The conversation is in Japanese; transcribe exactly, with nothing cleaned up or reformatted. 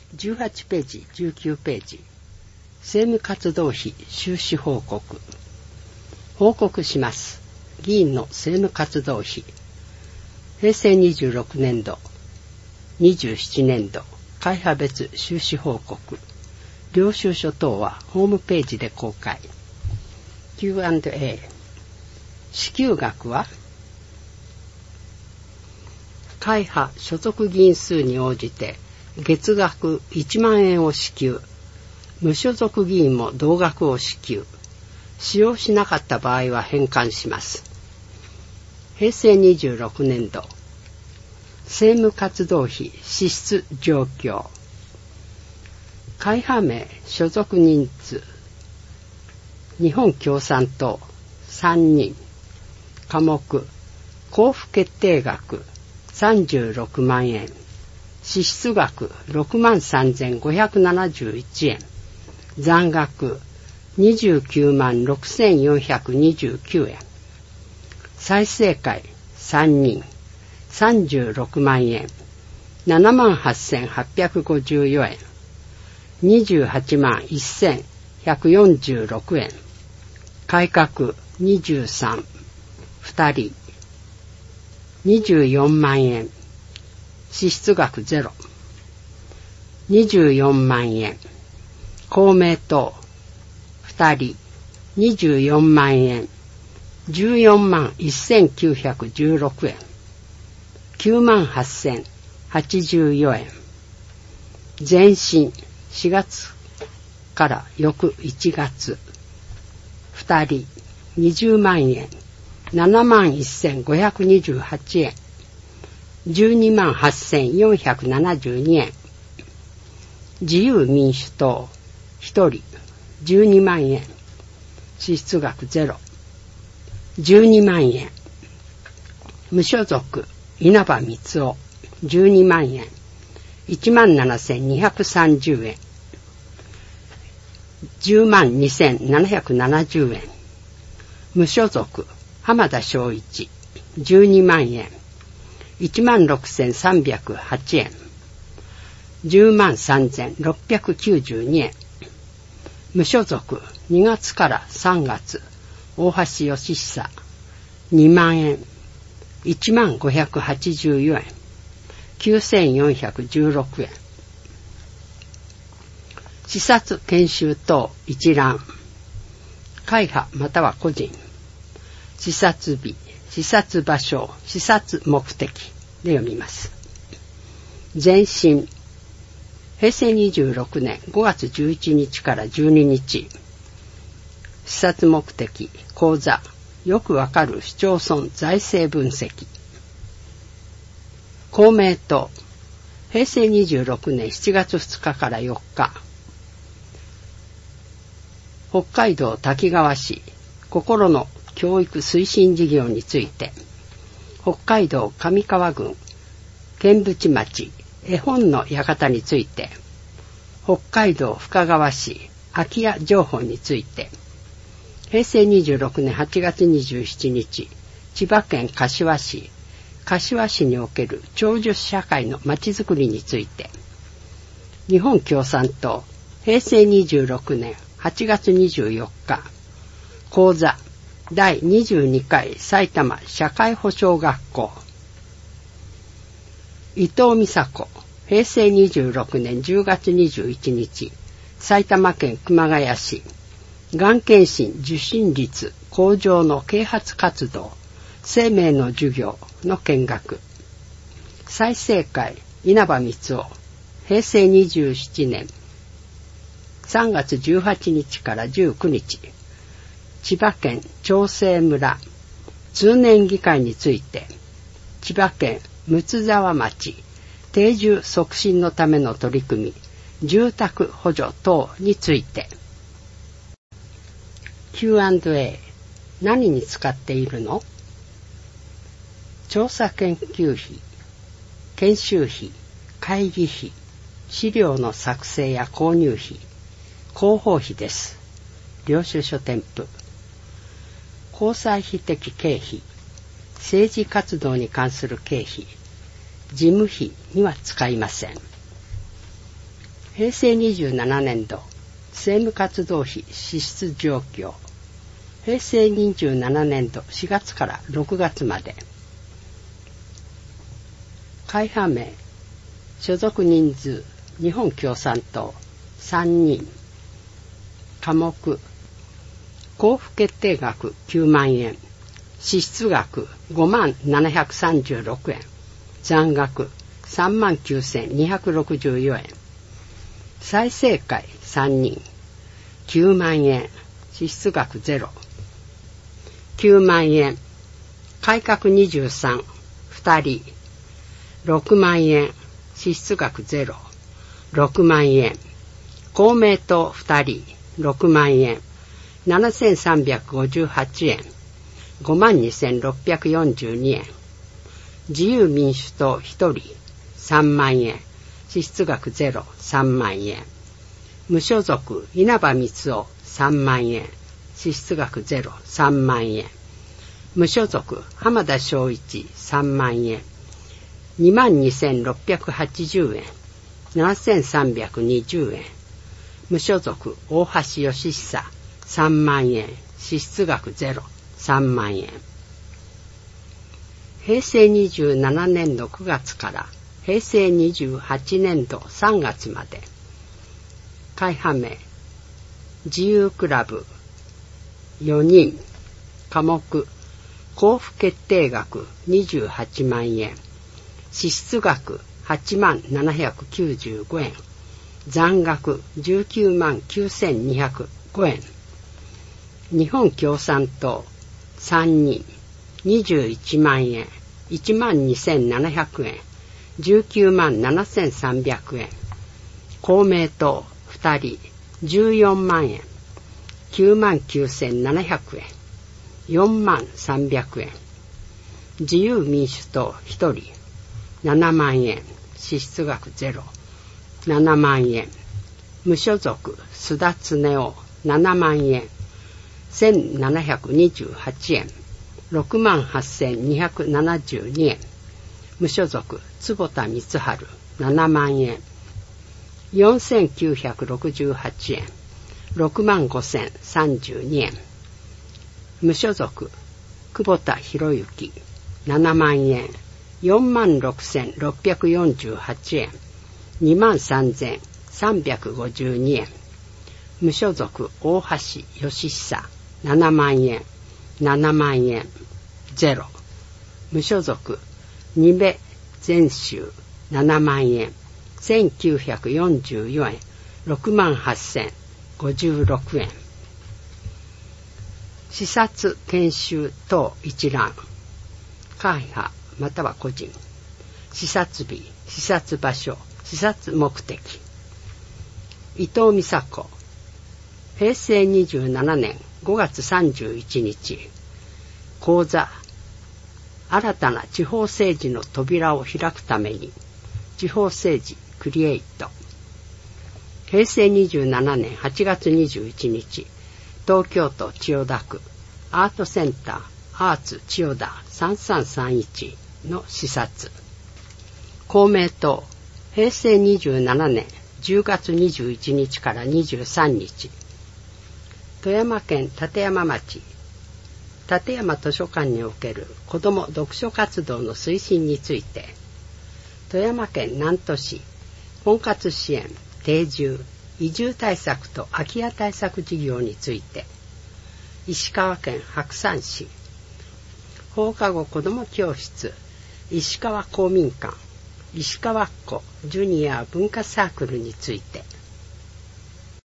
じゅうはちページ、じゅうきゅうページ。政務活動費収支報告。報告します。議員の政務活動費。平成にじゅうろくねんど、にじゅうななねんど、会派別収支報告。領収書等はホームページで公開。キューアンドエー。支給額は会派所属議員数に応じて月額いちまんえんを支給。無所属議員も同額を支給。使用しなかった場合は返還します。平成にじゅうろくねんど政務活動費支出状況。会派名所属人数日本共産党さんにん。科目交付決定額さんじゅうろくまんえん。支出額ろくまんさんぜんごひゃくななじゅういちえん。残額にじゅうきゅうまんろくせんよんひゃくにじゅうきゅうえん。再生会さんにんさんじゅうろくまんえん。ななまんはっせんはっぴゃくごじゅうよえん。にじゅうはちまんせんひゃくよんじゅうろくえん。改革にじゅうさん。ふたりにじゅうよんまんえん。支出額ゼロ。にじゅうよんまんえん。公明党ふたりにじゅうよんまんえん。じゅうよんまんせんきゅうひゃくじゅうろくえん。きゅうまんはっせんはちじゅうよえん。前進しがつから翌いちがつふたりにじゅうまんえん。ななまんせんごひゃくにじゅうはちえん。じゅうにまんはっせんよんひゃくななじゅうにえん。自由民主党ひとりじゅうにまんえん。支出額ゼロ。じゅうにまんえん。無所属稲葉光雄じゅうにまんえん。いちまんななせんにひゃくさんじゅうえん。じゅうまんにせんななひゃくななじゅうえん。無所属浜田昭一じゅうにまんえん。いちまんろくせんさんびゃくはちえん。じゅうまんさんぜんろっぴゃくきゅうじゅうにえん。無所属にがつからさんがつ大橋義久にまんえん。いちまんごひゃくはちじゅうよえん。きゅうせんよんひゃくじゅうろくえん。視察研修等一覧。会派または個人。視察日、視察場所、視察目的で読みます。前進。平成にじゅうろくねんごがつじゅういちにちからじゅうににち。視察目的講座。よくわかる市町村財政分析。公明党。平成にじゅうろくねんしちがつふつかからよっか。北海道滝川市心の教育推進事業について。北海道上川郡剣淵町絵本の館について。北海道深川市空き家情報について。平成にじゅうろくねんはちがつにじゅうしちにち千葉県柏市柏市における長寿社会のまちづくりについて。日本共産党平成にじゅうろくねんはちがつにじゅうよっか講座だいにじゅうにかい埼玉社会保障学校。伊藤美佐子平成にじゅうろくねんじゅうがつにじゅういちにち埼玉県熊谷市がん検診受診率向上の啓発活動生命の授業の見学。再生会稲葉光雄平成にじゅうななねんさんがつじゅうはちにちからじゅうくにち千葉県長生村通年議会について。千葉県睦沢町定住促進のための取り組み住宅補助等について。 キューアンドエー 何に使っているの？調査研究費、研修費、会議費、資料の作成や購入費、広報費です。領収書添付。交際費的経費、政治活動に関する経費、事務費には使いません。 平成にじゅうななねん度政務活動費支出状況。平成にじゅうななねん度しがつからろくがつまで。会派名、所属人数、日本共産党さんにん。科目、交付決定額きゅうまんえん、支出額ごまんななひゃくさんじゅうろくえん、残額さんまんきゅうせんにひゃくろくじゅうよんえん。再生会さんにん、きゅうまんえん、支出額ゼロ。きゅうまんえん、改革にじゅうさん、ふたり、ろくまんえん、支出額ゼロ。ろくまんえん、公明党ふたり、ろくまんえん、ななせんさんびゃくごじゅうはちえん、ごまんにせんろっぴゃくよんじゅうにえん。自由民主党ひとり、さんまんえん、支出額ゼロ、さんまんえん。無所属稲葉光雄さんまんえん、支出額ゼロ、さんまんえん。無所属浜田昭一さんまんえん、にまんにせんろっぴゃくはちじゅうえん、ななせんさんびゃくにじゅうえん。無所属大橋義久さんまんえん、支出額ゼロ、さんまんえん。平成にじゅうななねん度くがつから平成にじゅうはちねん度さんがつまで。会派名、自由クラブよにん。科目、交付決定額にじゅうはちまんえん、支出額はちまんななひゃくきゅうじゅうごえん、残額じゅうきゅうまんきゅうせんにひゃくごえん。日本共産党さんにん、にじゅういちまんえん、いちまんにせんななひゃくえん、じゅうきゅうまんななせんさんびゃくえん。公明党ふたり、じゅうよんまんえん、きゅうまんきゅうせんななひゃくえん、よんまんさんびゃくえん。自由民主党ひとり、ななまんえん、支出額ゼロ、ななまんえん。無所属須田恒夫ななまんえん、せんななひゃくにじゅうはちえん、ろくまんはっせんにひゃくななじゅうにえん。無所属坪田光晴ななまんえん、よんせんきゅうひゃくろくじゅうはちえん、ろくまんごせんさんじゅうにえん。無所属久保田博之ななまんえん、よんまんろくせんろっぴゃくよんじゅうはちえん、にまんさんぜんさんびゃくごじゅうにえん。無所属大橋義久ななまんえん、ななまんえん、ゼロ。無所属二部全集ななまんえん、せんきゅうひゃくよんじゅうよんえん、ろくまんはっせんごじゅうろくえん。視察研修等一覧。会派または個人。視察日、視察場所、視察目的。伊藤美佐子。平成にじゅうななねんごがつさんじゅういちにち。講座。新たな地方政治の扉を開くために。地方政治クリエイト。平成にじゅうななねんはちがつにじゅういちにち。東京都千代田区アートセンターアーツ千代田さんさんさんいちの視察。公明党平成にじゅうななねんじゅうがつにじゅういちにちからにじゅうさんにち。富山県立山町立山図書館における子ども読書活動の推進について、富山県南砺市婚活支援定住移住対策と空き家対策事業について、石川県白山市放課後子ども教室石川公民館石川っ子ジュニア文化サークルについて、